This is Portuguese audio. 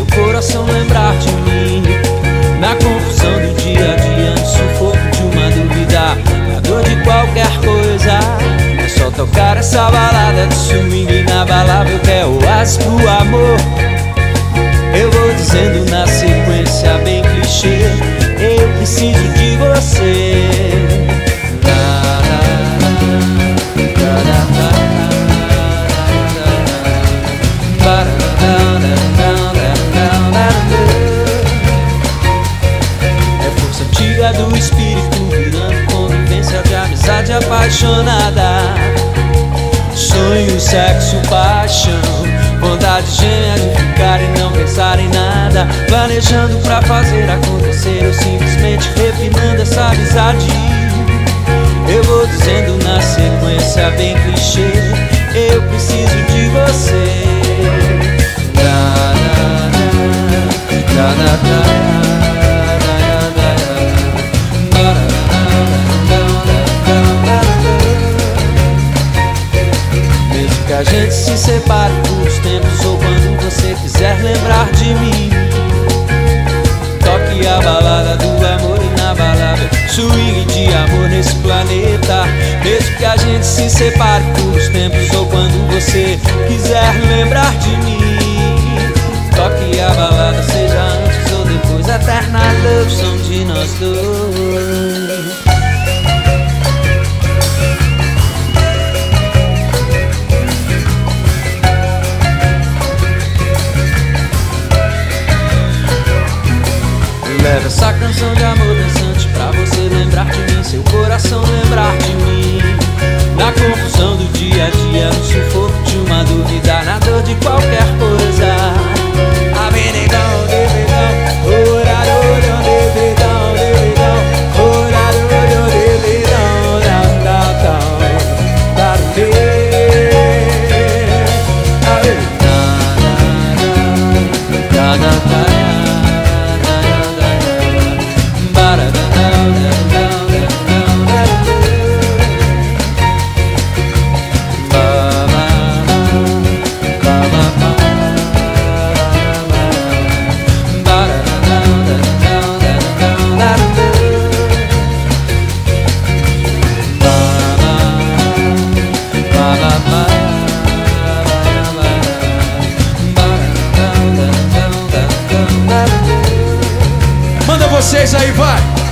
coração lembrar de mim. Na confusão do dia a dia, no sufoco de uma dúvida, na dor de qualquer coisa, é só tocar essa balada de swing inabalável que é o oásis do amor. Eu vou dizendo na sequência bem clichê: eu preciso de você. É força antiga do espírito virando convivência de amizade apaixonada. Sonho, sexo, paixão, vontade gêmea de ficar e não pensar em nada, planejando pra fazer acontecer ou simplesmente refinando essa amizade. Eu vou dizendo na sequência bem clichê: eu preciso de você. Mesmo que a gente se separe por uns tempos, ou quando você quiser lembrar de mim, toque a balada do amor inabalável, swing de amor nesse planeta. Mesmo que a gente se separe por uns tempos, ou quando você quiser lembrar de mim, toque a balada, seja antes ou depois, eterna love song de nós dois. Leva essa canção de amor dançante pra você lembrar de mim, seu coração lembrar de mim. Na confusão do dia a dia, no sufoco de uma dúvida, na dor de qualquer coisa. Avenidão, devedão, orarorio, devedão, devedão, orarorio, devedão, dão, dão, dão, dão, Manda vocês aí, vai!